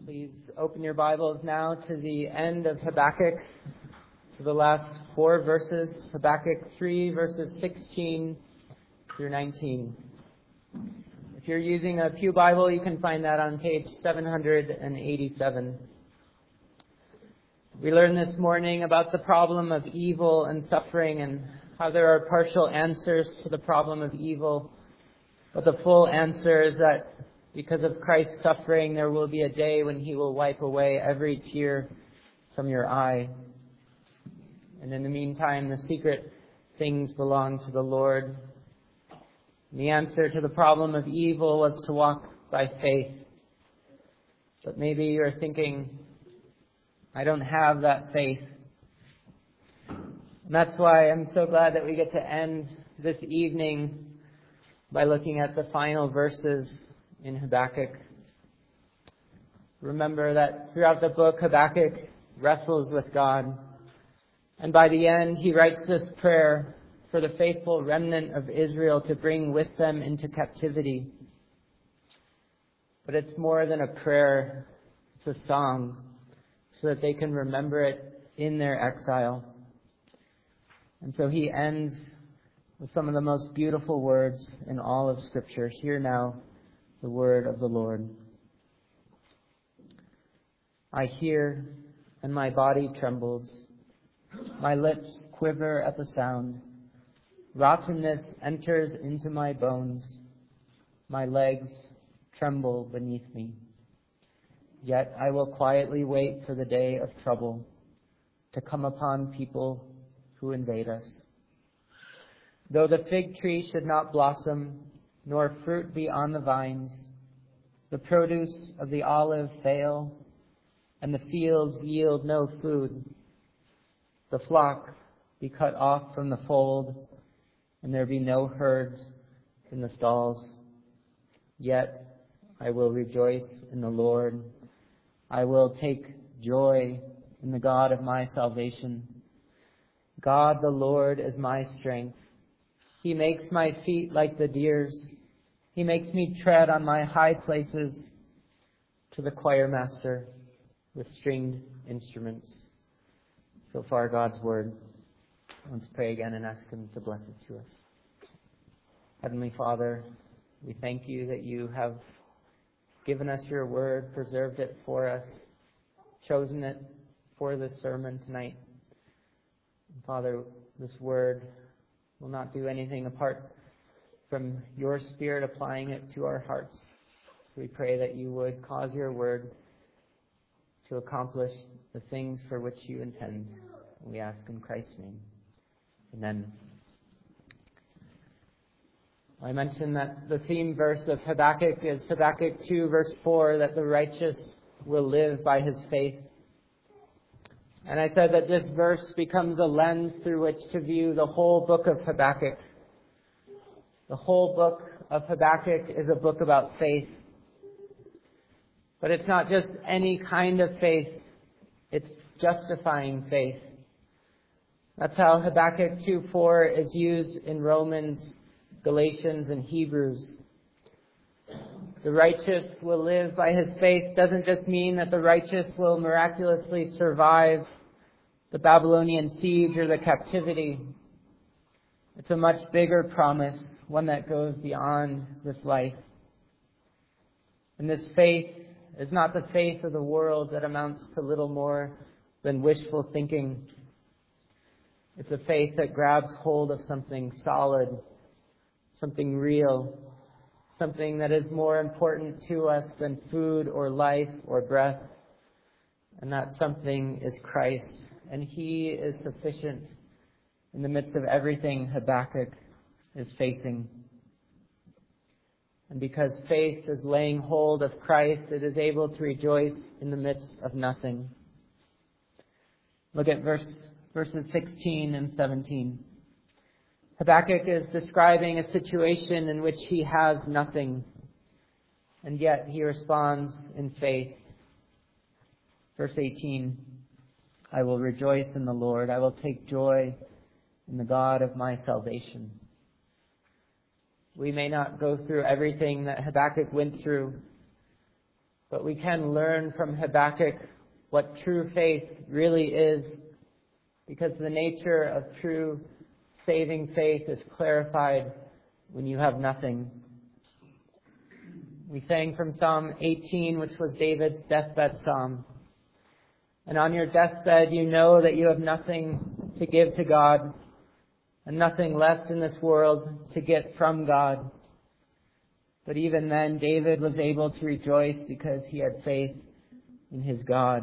Please open your Bibles now to the end of Habakkuk, to the last 4 verses, Habakkuk 3, verses 16 through 19. If you're using a Pew Bible, you can find that on page 787. We learned this morning about the problem of evil and suffering and how there are partial answers to the problem of evil, but the full answer is that because of Christ's suffering, there will be a day when He will wipe away every tear from your eye. And in the meantime, the secret things belong to the Lord. And the answer to the problem of evil was to walk by faith. But maybe you're thinking, I don't have that faith. And that's why I'm so glad that we get to end this evening by looking at the final verses in Habakkuk. Remember that throughout the book, Habakkuk wrestles with God. And by the end, he writes this prayer for the faithful remnant of Israel to bring with them into captivity. But it's more than a prayer, it's a song, so that they can remember it in their exile. And so he ends with some of the most beautiful words in all of Scripture. Hear now the word of the Lord. I hear, and my body trembles. My lips quiver at the sound. Rottenness enters into my bones. My legs tremble beneath me. Yet I will quietly wait for the day of trouble to come upon people who invade us. Though the fig tree should not blossom, nor fruit be on the vines, the produce of the olive fail, and the fields yield no food, the flock be cut off from the fold, and there be no herds in the stalls. Yet I will rejoice in the Lord. I will take joy in the God of my salvation. God the Lord is my strength. He makes my feet like the deer's. He makes me tread on my high places. To the choir master with stringed instruments. So far, God's word. Let's pray again and ask Him to bless it to us. Heavenly Father, we thank You that You have given us Your word, preserved it for us, chosen it for this sermon tonight. And Father, this word will not do anything apart from Your Spirit applying it to our hearts. So we pray that You would cause Your word to accomplish the things for which You intend. And we ask in Christ's name. Amen. I mentioned that the theme verse of Habakkuk is Habakkuk 2, verse 4, that the righteous will live by his faith. And I said that this verse becomes a lens through which to view the whole book of Habakkuk. The whole book of Habakkuk is a book about faith. But it's not just any kind of faith. It's justifying faith. That's how Habakkuk 2:4 is used in Romans, Galatians, and Hebrews. The righteous will live by his faith doesn't just mean that the righteous will miraculously survive the Babylonian siege or the captivity. It's a much bigger promise, one that goes beyond this life. And this faith is not the faith of the world that amounts to little more than wishful thinking. It's a faith that grabs hold of something solid, something real, something that is more important to us than food or life or breath. And that something is Christ. And He is sufficient in the midst of everything Habakkuk is facing. And because faith is laying hold of Christ, it is able to rejoice in the midst of nothing. Look at verses 16 and 17. Habakkuk is describing a situation in which he has nothing, and yet he responds in faith. Verse 18, I will rejoice in the Lord. I will take joy in the God of my salvation. We may not go through everything that Habakkuk went through, But we can learn from Habakkuk what true faith really is, because the nature of true saving faith is clarified when you have nothing. We sang from Psalm 18, which was David's deathbed psalm. And on your deathbed, you know that you have nothing to give to God and nothing left in this world to get from God. But even then, David was able to rejoice because he had faith in his God.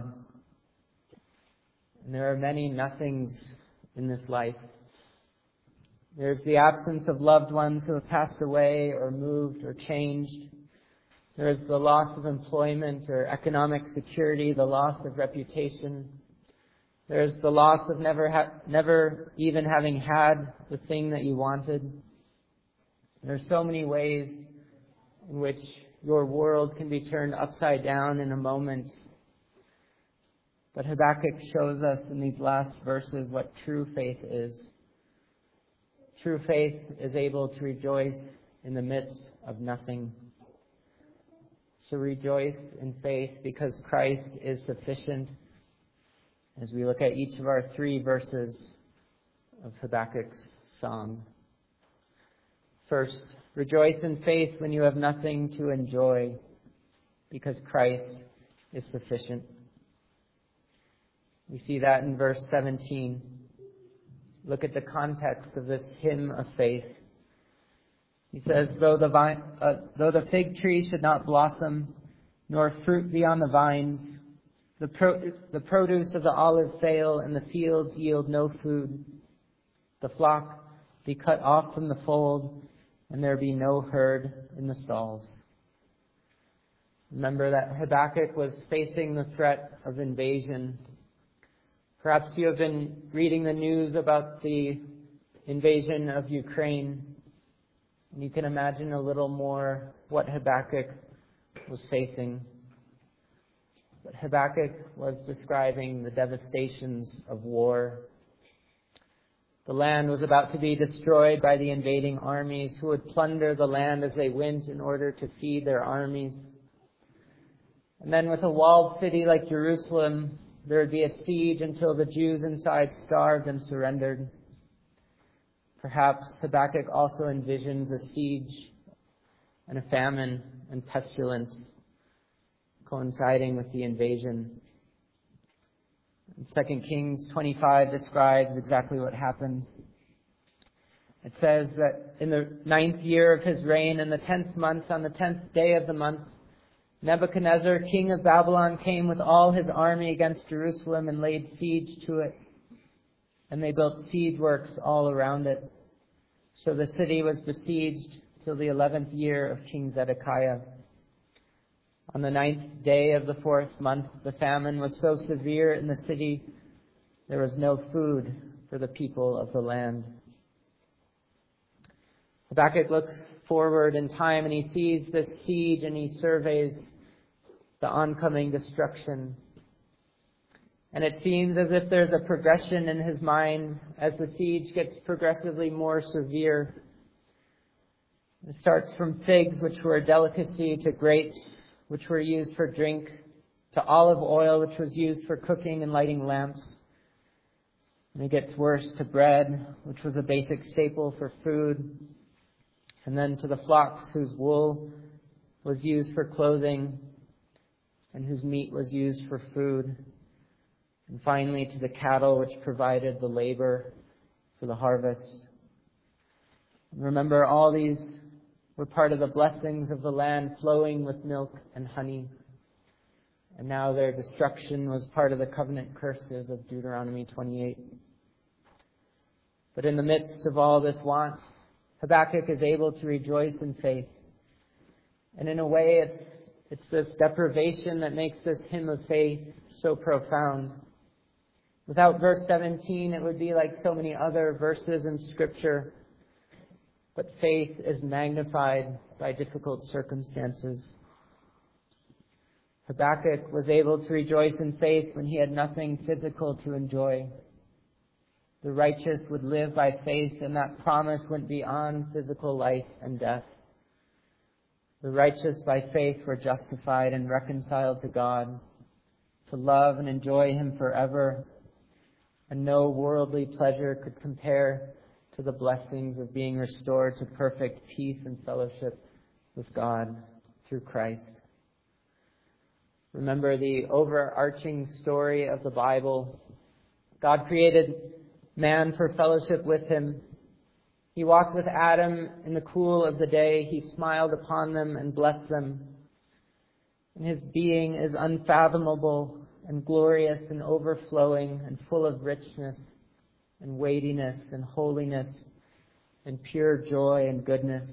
And there are many nothings in this life. There's the absence of loved ones who have passed away or moved or changed. There's the loss of employment or economic security, the loss of reputation. There's the loss of never even having had the thing that you wanted. There are so many ways in which your world can be turned upside down in a moment. But Habakkuk shows us in these last verses what true faith is. True faith is able to rejoice in the midst of nothing. So rejoice in faith because Christ is sufficient, as we look at each of our 3 verses of Habakkuk's psalm. First, rejoice in faith when you have nothing to enjoy, because Christ is sufficient. We see that in verse 17. Look at the context of this hymn of faith. He says, though the fig tree should not blossom, nor fruit be on the vines, the produce of the olive fail, and the fields yield no food, the flock be cut off from the fold, and there be no herd in the stalls. Remember that Habakkuk was facing the threat of invasion. Perhaps you have been reading the news about the invasion of Ukraine. And you can imagine a little more what Habakkuk was facing. But Habakkuk was describing the devastations of war. The land was about to be destroyed by the invading armies who would plunder the land as they went in order to feed their armies. And then with a walled city like Jerusalem, there would be a siege until the Jews inside starved and surrendered. Perhaps Habakkuk also envisions a siege and a famine and pestilence coinciding with the invasion. 2 Kings 25 describes exactly what happened. It says that in the 9th year of his reign, in the 10th month, on the 10th day of the month, Nebuchadnezzar, king of Babylon, came with all his army against Jerusalem and laid siege to it. And they built siege works all around it. So the city was besieged till the 11th year of King Zedekiah. On the 9th day of the 4th month, the famine was so severe in the city, there was no food for the people of the land. Habakkuk looks forward in time and he sees this siege and he surveys the oncoming destruction. And it seems as if there's a progression in his mind as the siege gets progressively more severe. It starts from figs, which were a delicacy, to grapes, which were used for drink, to olive oil, which was used for cooking and lighting lamps. And it gets worse to bread, which was a basic staple for food. And then to the flocks whose wool was used for clothing and whose meat was used for food. And finally to the cattle which provided the labor for the harvest. And remember, all these were part of the blessings of the land flowing with milk and honey. And now their destruction was part of the covenant curses of Deuteronomy 28. But in the midst of all this want, Habakkuk is able to rejoice in faith. And in a way, it's this deprivation that makes this hymn of faith so profound. Without verse 17, it would be like so many other verses in Scripture. But faith is magnified by difficult circumstances. Habakkuk was able to rejoice in faith when he had nothing physical to enjoy. The righteous would live by faith, and that promise went beyond physical life and death. The righteous by faith were justified and reconciled to God, to love and enjoy Him forever, and no worldly pleasure could compare to the blessings of being restored to perfect peace and fellowship with God through Christ. Remember the overarching story of the Bible. God created man for fellowship with Him. He walked with Adam in the cool of the day. He smiled upon them and blessed them. And His being is unfathomable and glorious and overflowing and full of richness and weightiness and holiness and pure joy and goodness.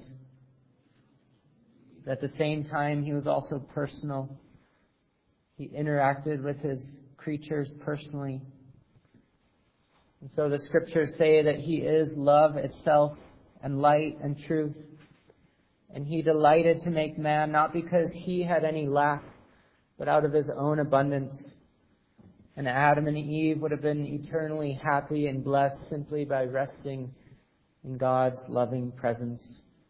At the same time, He was also personal. He interacted with His creatures personally. And so the Scriptures say that He is love itself and light and truth. And He delighted to make man not because He had any lack, but out of His own abundance. And Adam and Eve would have been eternally happy and blessed simply by resting in God's loving presence.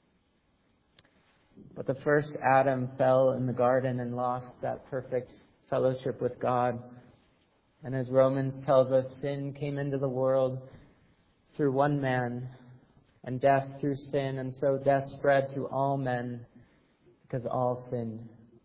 But the first Adam fell in the garden and lost that perfect fellowship with God. And as Romans tells us, sin came into the world through one man, and death through sin, and so death spread to all men because all sinned.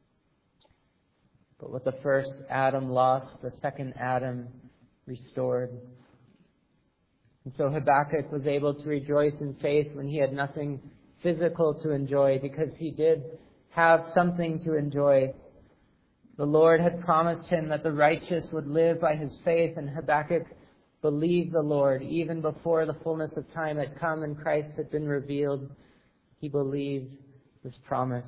But what the first Adam lost, the second Adam restored. And so Habakkuk was able to rejoice in faith when he had nothing physical to enjoy, because he did have something to enjoy. The Lord had promised him that the righteous would live by his faith, and Habakkuk believed the Lord even before the fullness of time had come and Christ had been revealed. He believed this promise.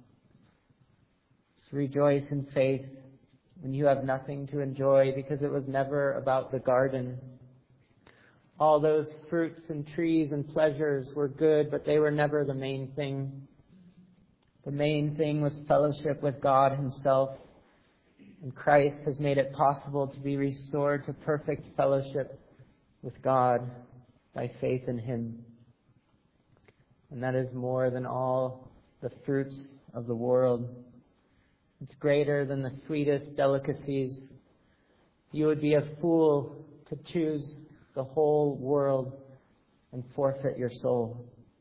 So rejoice in faith when you have nothing to enjoy, because it was never about the garden. All those fruits and trees and pleasures were good, but they were never the main thing. The main thing was fellowship with God Himself. And Christ has made it possible to be restored to perfect fellowship with God by faith in Him. And that is more than all the fruits of the world. It's greater than the sweetest delicacies. You would be a fool to choose the whole world and forfeit your soul.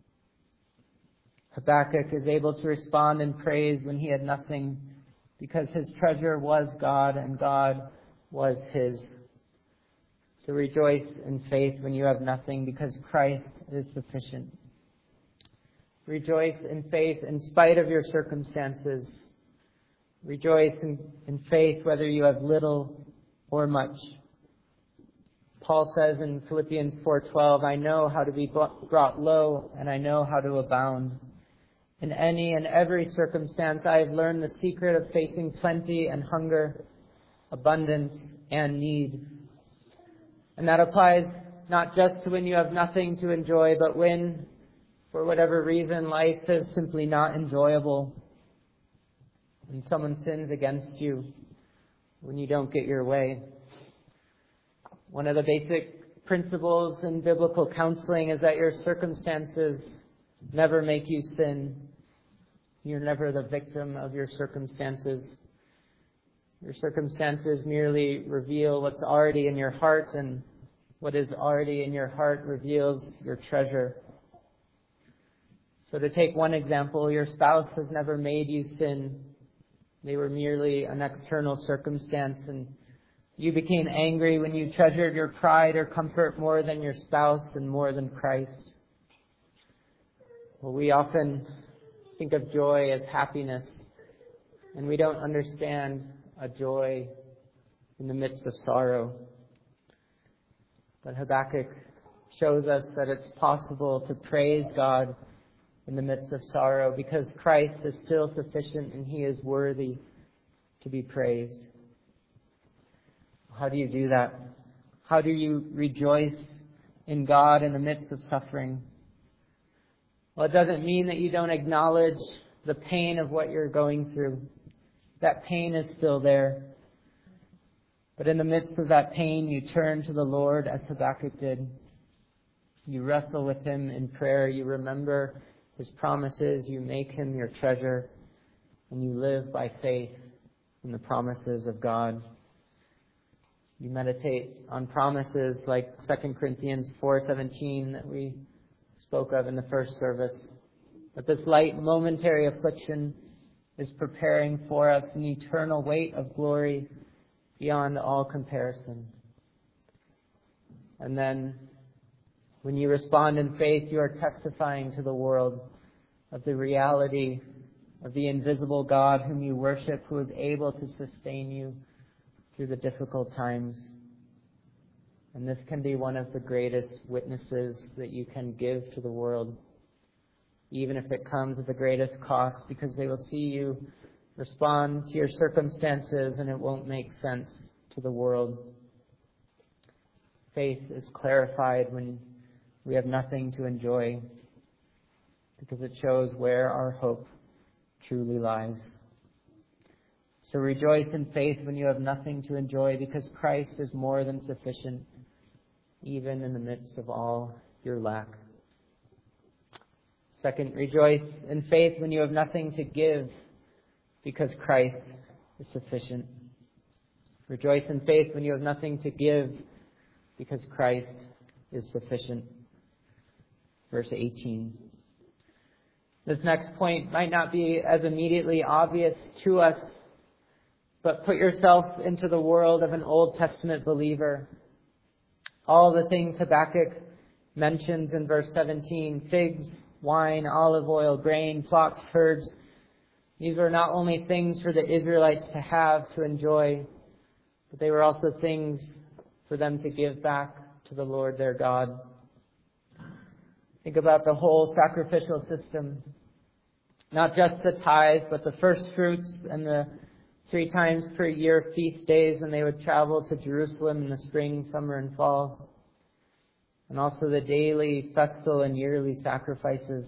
Habakkuk is able to respond in praise when he had nothing, because his treasure was God and God was his. So rejoice in faith when you have nothing, because Christ is sufficient. Rejoice in faith in spite of your circumstances. Rejoice in faith whether you have little or much. Paul says in Philippians 4:12, I know how to be brought low, and I know how to abound. In any and every circumstance, I have learned the secret of facing plenty and hunger, abundance and need. And that applies not just to when you have nothing to enjoy, but when, for whatever reason, life is simply not enjoyable. When someone sins against you, when you don't get your way. One of the basic principles in biblical counseling is that your circumstances never make you sin. You're never the victim of your circumstances. Your circumstances merely reveal what's already in your heart, and what is already in your heart reveals your treasure. So to take one example, your spouse has never made you sin. They were merely an external circumstance, and you became angry when you treasured your pride or comfort more than your spouse and more than Christ. Well, we often think of joy as happiness, and we don't understand a joy in the midst of sorrow. But Habakkuk shows us that it's possible to praise God in the midst of sorrow, because Christ is still sufficient and He is worthy to be praised. How do you do that? How do you rejoice in God in the midst of suffering? Well, it doesn't mean that you don't acknowledge the pain of what you're going through. That pain is still there. But in the midst of that pain, you turn to the Lord as Habakkuk did. You wrestle with Him in prayer. You remember His promises. You make Him your treasure. and you live by faith in the promises of God. You meditate on promises like 2 Corinthians 4:17 that we spoke of in the first service. That this light momentary affliction is preparing for us an eternal weight of glory beyond all comparison. And then when you respond in faith, you are testifying to the world of the reality of the invisible God whom you worship, who is able to sustain you through the difficult times. And this can be one of the greatest witnesses that you can give to the world, even if it comes at the greatest cost, because they will see you respond to your circumstances and it won't make sense to the world. Faith is clarified when we have nothing to enjoy, because it shows where our hope truly lies. So rejoice in faith when you have nothing to enjoy, because Christ is more than sufficient, even in the midst of all your lack. Second, rejoice in faith when you have nothing to give, because Christ is sufficient. Rejoice in faith when you have nothing to give, because Christ is sufficient. Verse 18. This next point might not be as immediately obvious to us, but put yourself into the world of an Old Testament believer. All the things Habakkuk mentions in verse 17, figs, wine, olive oil, grain, flocks, herds. These were not only things for the Israelites to have, to enjoy, but they were also things for them to give back to the Lord their God. Think about the whole sacrificial system. Not just the tithe, but the first fruits and the 3 times per year feast days when they would travel to Jerusalem in the spring, summer, and fall. And also the daily festal and yearly sacrifices.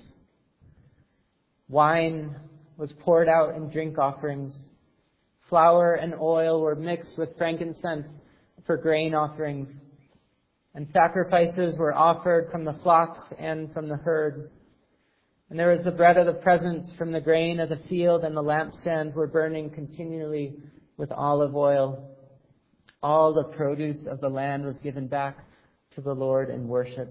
Wine was poured out in drink offerings. Flour and oil were mixed with frankincense for grain offerings. And sacrifices were offered from the flocks and from the herd. And there was the bread of the presence from the grain of the field, and the lampstands were burning continually with olive oil. All the produce of the land was given back to the Lord in worship.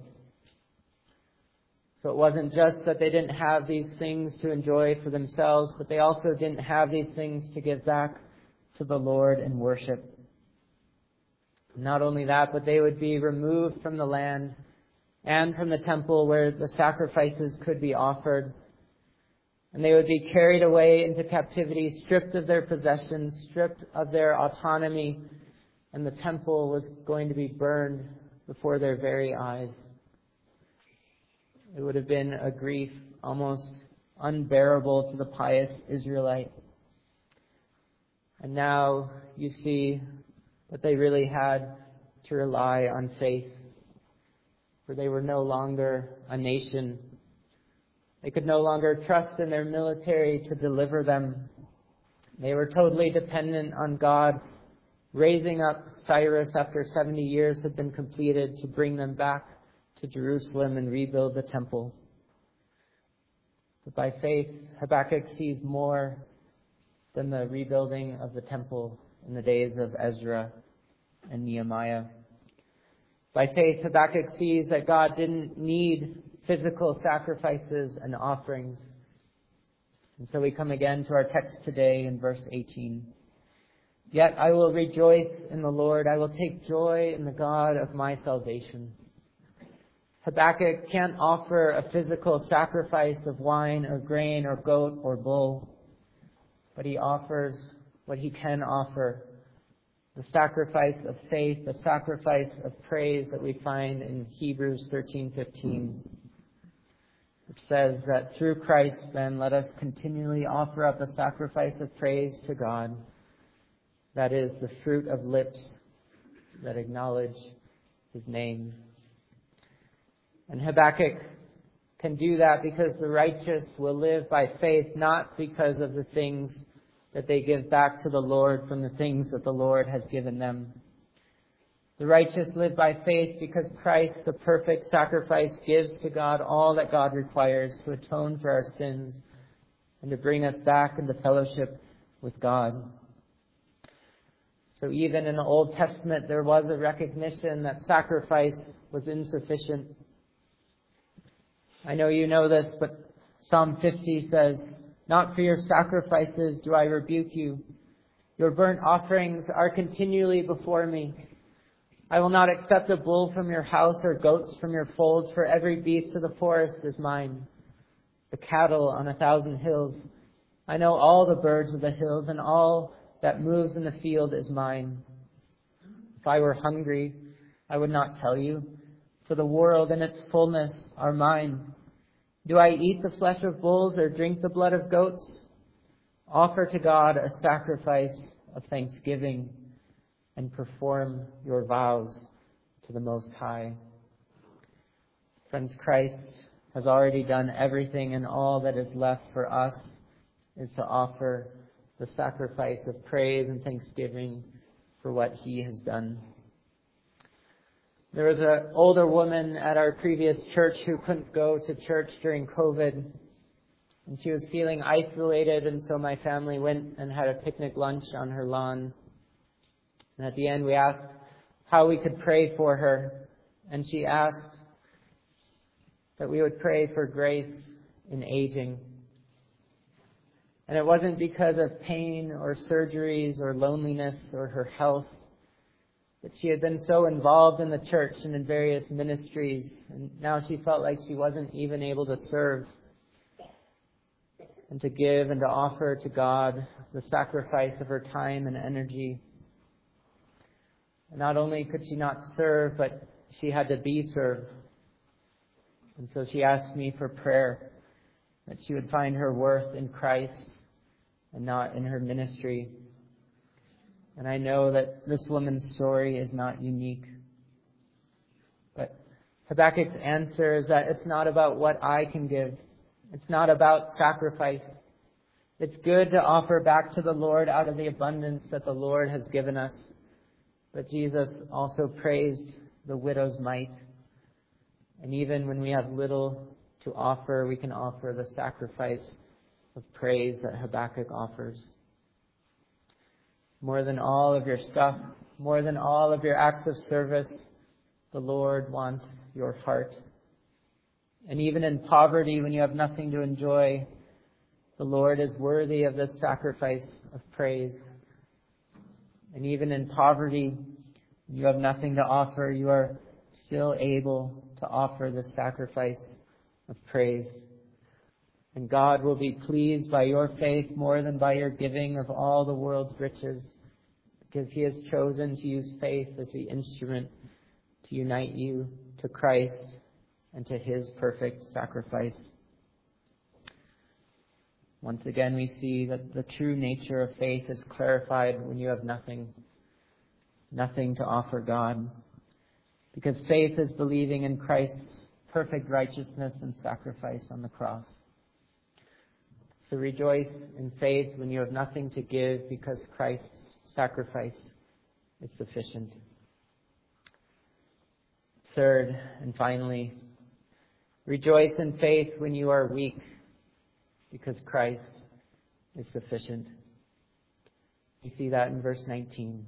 So it wasn't just that they didn't have these things to enjoy for themselves, but they also didn't have these things to give back to the Lord in worship. Not only that, but they would be removed from the land and from the temple where the sacrifices could be offered. And they would be carried away into captivity, stripped of their possessions, stripped of their autonomy, and the temple was going to be burned before their very eyes. It would have been a grief almost unbearable to the pious Israelite. And now you see that they really had to rely on faith, for they were no longer a nation. They could no longer trust in their military to deliver them. They were totally dependent on God raising up Cyrus after 70 years had been completed to bring them back to Jerusalem and rebuild the temple. But by faith, Habakkuk sees more than the rebuilding of the temple in the days of Ezra and Nehemiah. By faith, Habakkuk sees that God didn't need physical sacrifices and offerings. And so we come again to our text today in verse 18. Yet I will rejoice in the Lord. I will take joy in the God of my salvation. Habakkuk can't offer a physical sacrifice of wine or grain or goat or bull, but he offers what he can offer, the sacrifice of faith, the sacrifice of praise that we find in Hebrews 13:15, which says that through Christ, then, let us continually offer up a sacrifice of praise to God, that is, the fruit of lips that acknowledge His name. And Habakkuk can do that because the righteous will live by faith, not because of the things that they give back to the Lord from the things that the Lord has given them. The righteous live by faith because Christ, the perfect sacrifice, gives to God all that God requires to atone for our sins and to bring us back into fellowship with God. So even in the Old Testament, there was a recognition that sacrifice was insufficient. I know you know this, but Psalm 50 says, "Not for your sacrifices do I rebuke you. Your burnt offerings are continually before me. I will not accept a bull from your house or goats from your folds, for every beast of the forest is mine, the cattle on 1,000 hills. I know all the birds of the hills, and all that moves in the field is mine. If I were hungry, I would not tell you, for the world and its fullness are mine. Do I eat the flesh of bulls or drink the blood of goats? Offer to God a sacrifice of thanksgiving and perform your vows to the Most High." Friends, Christ has already done everything, and all that is left for us is to offer the sacrifice of praise and thanksgiving for what He has done. There was an older woman at our previous church who couldn't go to church during COVID, and she was feeling isolated, and so my family went and had a picnic lunch on her lawn. And at the end we asked how we could pray for her, and she asked that we would pray for grace in aging. And it wasn't because of pain or surgeries or loneliness or her health, but she had been so involved in the church and in various ministries, and now she felt like she wasn't even able to serve and to give and to offer to God the sacrifice of her time and energy. And not only could she not serve, but she had to be served. And so she asked me for prayer, that she would find her worth in Christ and not in her ministry. And I know that this woman's story is not unique. But Habakkuk's answer is that it's not about what I can give. It's not about sacrifice. It's good to offer back to the Lord out of the abundance that the Lord has given us. But Jesus also praised the widow's mite. And even when we have little to offer, we can offer the sacrifice of praise that Habakkuk offers. More than all of your stuff, more than all of your acts of service, the Lord wants your heart. And even in poverty, when you have nothing to enjoy, the Lord is worthy of this sacrifice of praise. And even in poverty, when you have nothing to offer, you are still able to offer the sacrifice of praise. And God will be pleased by your faith more than by your giving of all the world's riches, because He has chosen to use faith as the instrument to unite you to Christ and to His perfect sacrifice. Once again, we see that the true nature of faith is clarified when you have nothing to offer God. Because faith is believing in Christ's perfect righteousness and sacrifice on the cross. So rejoice in faith when you have nothing to give, because Christ's sacrifice is sufficient. Third and finally, rejoice in faith when you are weak, because Christ is sufficient. You see that in verse 19.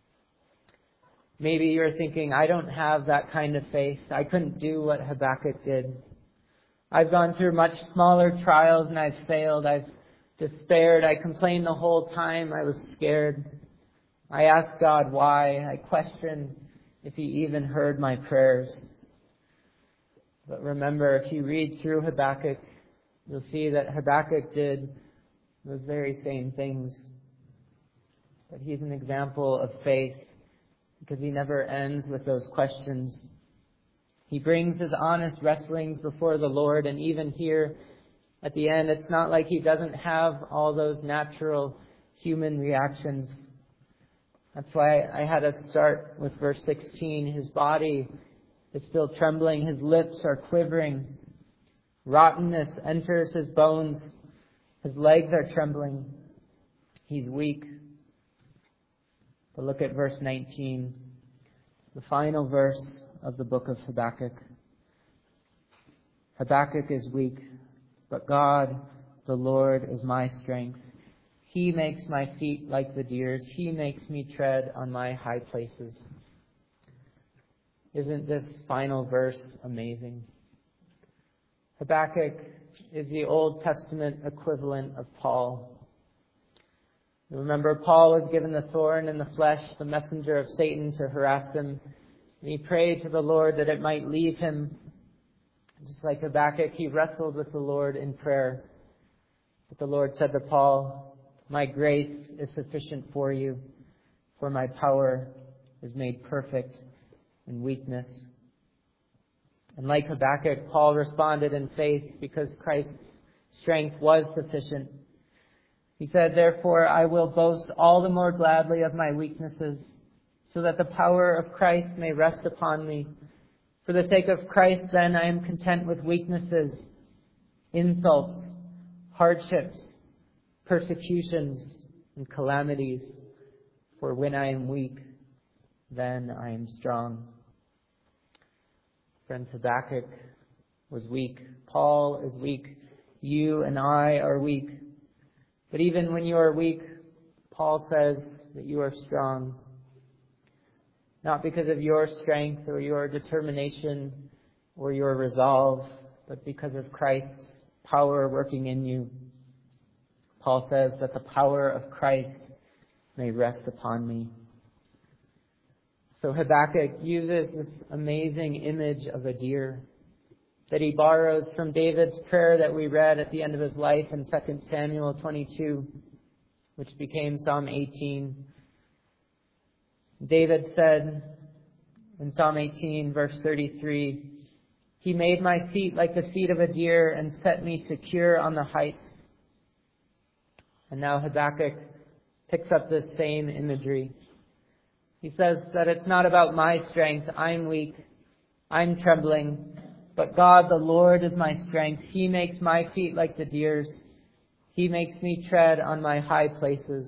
Maybe you're thinking, I don't have that kind of faith. I couldn't do what Habakkuk did. I've gone through much smaller trials and I've failed. I've despaired. I complained the whole time. I was scared. I asked God why. I questioned if He even heard my prayers. But remember, if you read through Habakkuk, you'll see that Habakkuk did those very same things. But he's an example of faith, because he never ends with those questions. He brings his honest wrestlings before the Lord, and even here at the end, it's not like he doesn't have all those natural human reactions. That's why I had us start with verse 16. His body is still trembling. His lips are quivering. Rottenness enters his bones. His legs are trembling. He's weak. But look at verse 19, the final verse of the book of Habakkuk. Habakkuk is weak, but God the Lord is my strength. He makes my feet like the deer's. He makes me tread on my high places. Isn't this final verse amazing? Habakkuk is the Old Testament equivalent of Paul. You remember, Paul was given the thorn in the flesh, the messenger of Satan, to harass him. And he prayed to the Lord that it might leave him. Just like Habakkuk, he wrestled with the Lord in prayer. But the Lord said to Paul, "My grace is sufficient for you, for my power is made perfect in weakness." And like Habakkuk, Paul responded in faith because Christ's strength was sufficient. He said, "Therefore I will boast all the more gladly of my weaknesses, so that the power of Christ may rest upon me. For the sake of Christ, then, I am content with weaknesses, insults, hardships, persecutions, and calamities. For when I am weak, then I am strong." Friends, Habakkuk was weak. Paul is weak. You and I are weak. But even when you are weak, Paul says that you are strong. Not because of your strength or your determination or your resolve, but because of Christ's power working in you. Paul says that the power of Christ may rest upon me. So Habakkuk uses this amazing image of a deer that he borrows from David's prayer that we read at the end of his life in 2 Samuel 22, which became Psalm 18. David said in Psalm 18, verse 33, "He made my feet like the feet of a deer and set me secure on the heights." And now Habakkuk picks up this same imagery. He says that it's not about my strength. I'm weak. I'm trembling. But God, the Lord, is my strength. He makes my feet like the deer's. He makes me tread on my high places.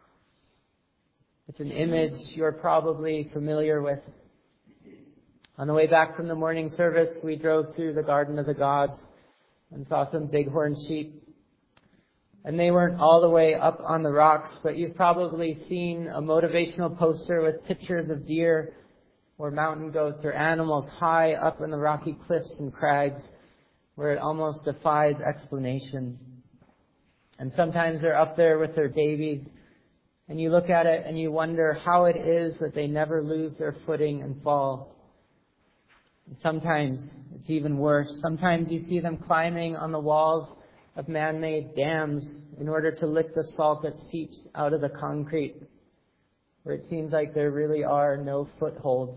It's an image you're probably familiar with. On the way back from the morning service, we drove through the Garden of the Gods and saw some bighorn sheep. And they weren't all the way up on the rocks, but you've probably seen a motivational poster with pictures of deer or mountain goats or animals high up in the rocky cliffs and crags where it almost defies explanation. And sometimes they're up there with their babies, and you look at it and you wonder how it is that they never lose their footing and fall. And sometimes it's even worse. Sometimes you see them climbing on the walls of man-made dams in order to lick the salt that seeps out of the concrete, where it seems like there really are no footholds.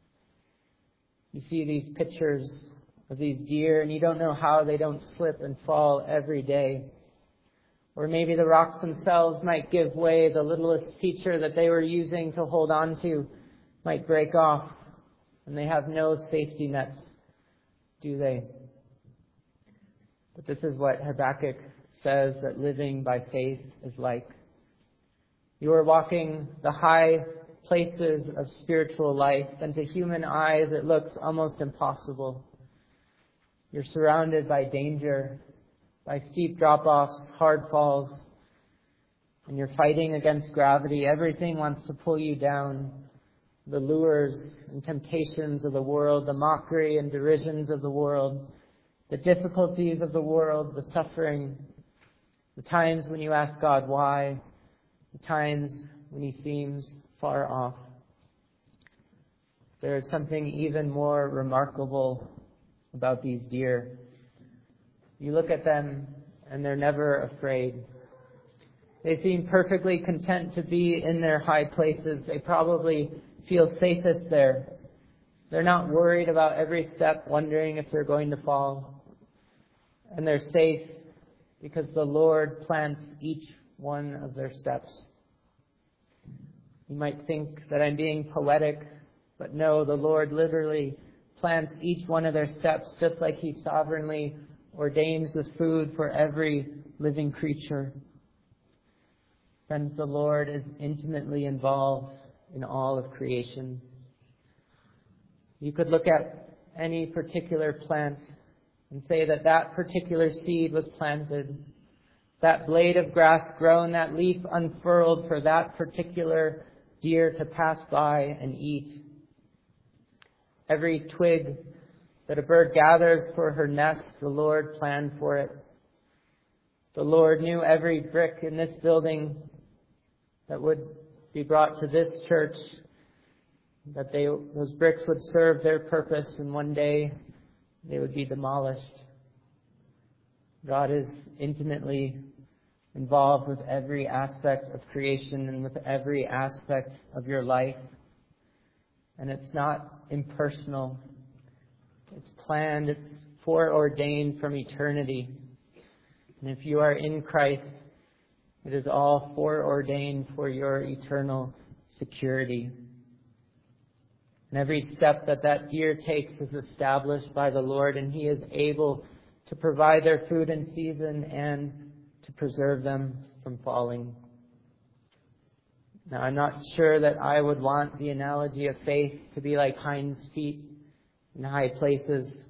You see these pictures of these deer, and you don't know how they don't slip and fall every day. Or maybe the rocks themselves might give way. The littlest feature that they were using to hold on to might break off, and they have no safety nets, do they? But this is what Habakkuk says that living by faith is like. You are walking the high places of spiritual life, and to human eyes it looks almost impossible. You're surrounded by danger, by steep drop-offs, hard falls, and you're fighting against gravity. Everything wants to pull you down. The lures and temptations of the world, the mockery and derisions of the world, the difficulties of the world, the suffering, the times when you ask God why, the times when He seems far off. There is something even more remarkable about these deer. You look at them and they're never afraid. They seem perfectly content to be in their high places. They probably feel safest there. They're not worried about every step, wondering if they're going to fall. And they're safe because the Lord plants each one of their steps. You might think that I'm being poetic, but no, the Lord literally plants each one of their steps just like He sovereignly ordains the food for every living creature. Friends, the Lord is intimately involved in all of creation. You could look at any particular plant and say that that particular seed was planted. that blade of grass grown, that leaf unfurled for that particular deer to pass by and eat. Every twig that a bird gathers for her nest, the Lord planned for it. The Lord knew every brick in this building that would be brought to this church, that those bricks would serve their purpose, and one day they would be demolished. God is intimately involved with every aspect of creation and with every aspect of your life. And it's not impersonal. It's planned. It's foreordained from eternity. And if you are in Christ, it is all foreordained for your eternal security. And every step that deer takes is established by the Lord, and He is able to provide their food in season and to preserve them from falling. Now, I'm not sure that I would want the analogy of faith to be like hinds feet in high places.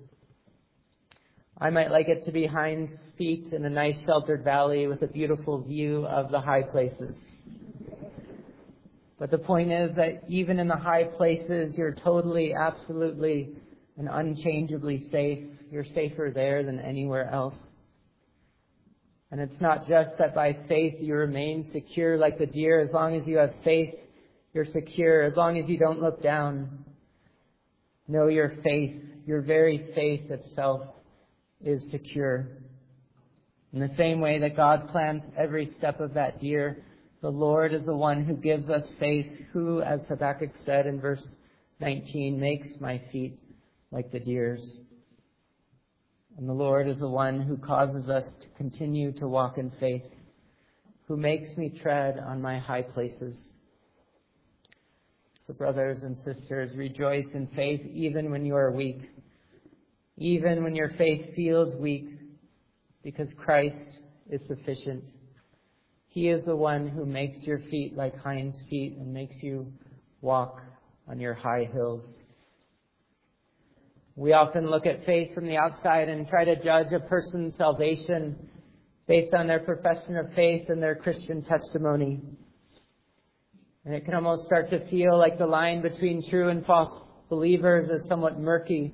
I might like it to be hinds feet in a nice sheltered valley with a beautiful view of the high places. But the point is that even in the high places, you're totally, absolutely, and unchangeably safe. You're safer there than anywhere else. And it's not just that by faith you remain secure like the deer. As long as you have faith, you're secure. As long as you don't look down. No, your faith, your very faith itself is secure. In the same way that God plans every step of that deer, the Lord is the one who gives us faith, who, as Habakkuk said in verse 19, makes my feet like the deer's. And the Lord is the one who causes us to continue to walk in faith, who makes me tread on my high places. So brothers and sisters, rejoice in faith even when you are weak, even when your faith feels weak, because Christ is sufficient. He is the one who makes your feet like hinds feet and makes you walk on your high hills. We often look at faith from the outside and try to judge a person's salvation based on their profession of faith and their Christian testimony. And it can almost start to feel like the line between true and false believers is somewhat murky.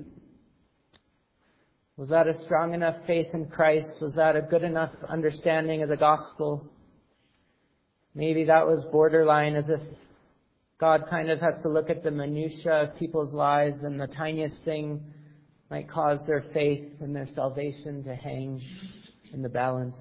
Was that a strong enough faith in Christ? Was that a good enough understanding of the gospel? Maybe that was borderline, as if God kind of has to look at the minutiae of people's lives, and the tiniest thing might cause their faith and their salvation to hang in the balance.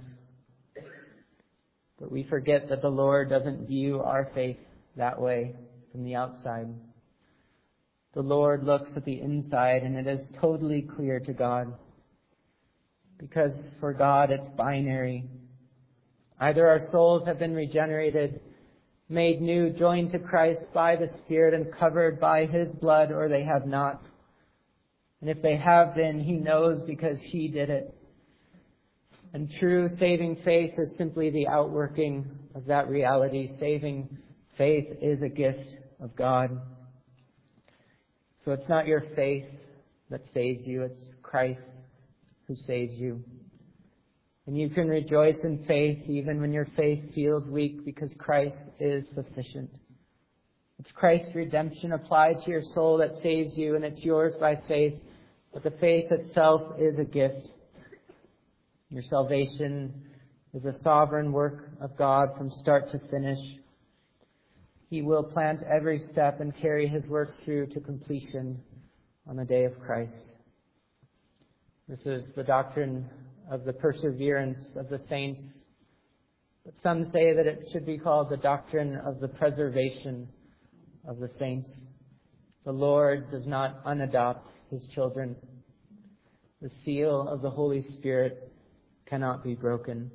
But we forget that the Lord doesn't view our faith that way from the outside. The Lord looks at the inside, and it is totally clear to God. Because for God, it's binary. Either our souls have been regenerated, made new, joined to Christ by the Spirit and covered by His blood, or they have not. And if they have been, He knows because He did it. And true saving faith is simply the outworking of that reality. Saving faith is a gift of God. So it's not your faith that saves you, it's Christ who saves you. And you can rejoice in faith even when your faith feels weak, because Christ is sufficient. It's Christ's redemption applied to your soul that saves you, and it's yours by faith. But the faith itself is a gift. Your salvation is a sovereign work of God from start to finish. He will plant every step and carry His work through to completion on the day of Christ. This is the doctrine of the perseverance of the saints. But some say that it should be called the doctrine of the preservation of the saints. The Lord does not unadopt His children. The seal of the Holy Spirit cannot be broken.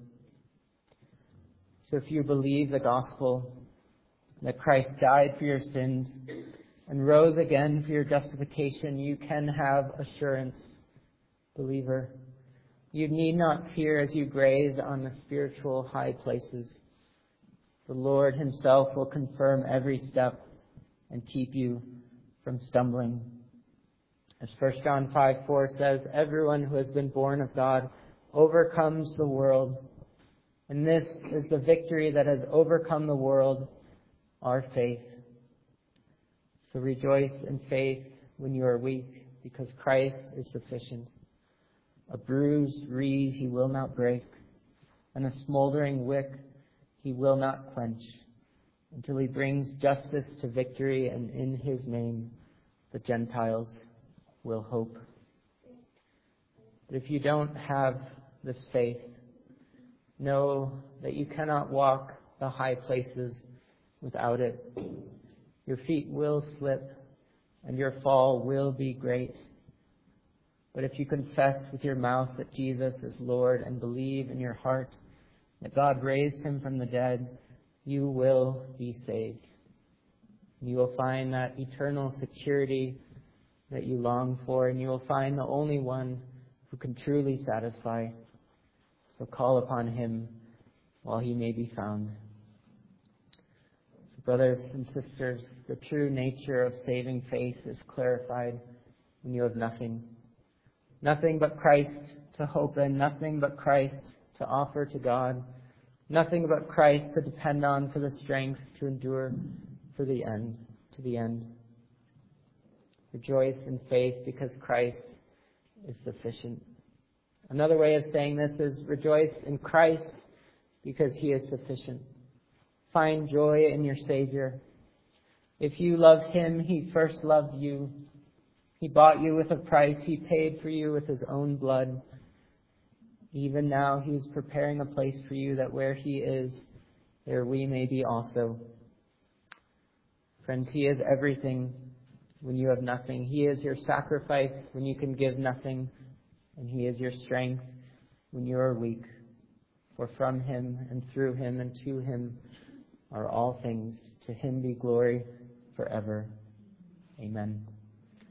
So if you believe the gospel, that Christ died for your sins and rose again for your justification, you can have assurance, believer. You need not fear as you graze on the spiritual high places. The Lord Himself will confirm every step and keep you from stumbling. As 1 John 5:4 says, everyone who has been born of God overcomes the world. And this is the victory that has overcome the world, our faith. So rejoice in faith when you are weak, because Christ is sufficient. A bruised reed he will not break, and a smoldering wick he will not quench, until he brings justice to victory, and in his name the Gentiles will hope. But if you don't have this faith, know that you cannot walk the high places without it. Your feet will slip, and your fall will be great. But if you confess with your mouth that Jesus is Lord and believe in your heart that God raised him from the dead, you will be saved. You will find that eternal security that you long for, and you will find the only one who can truly satisfy. So call upon him while he may be found. So brothers and sisters, the true nature of saving faith is clarified when you have nothing. Nothing but Christ to hope in, nothing but Christ to offer to God, nothing but Christ to depend on for the strength to endure to the end. Rejoice in faith because Christ is sufficient. Another way of saying this is rejoice in Christ because he is sufficient. Find joy in your Savior. If you love him, he first loved you. He bought you with a price. He paid for you with his own blood. Even now he is preparing a place for you, that where he is, there we may be also. Friends, he is everything when you have nothing. He is your sacrifice when you can give nothing. And he is your strength when you are weak. For from him and through him and to him are all things. To him be glory forever. Amen.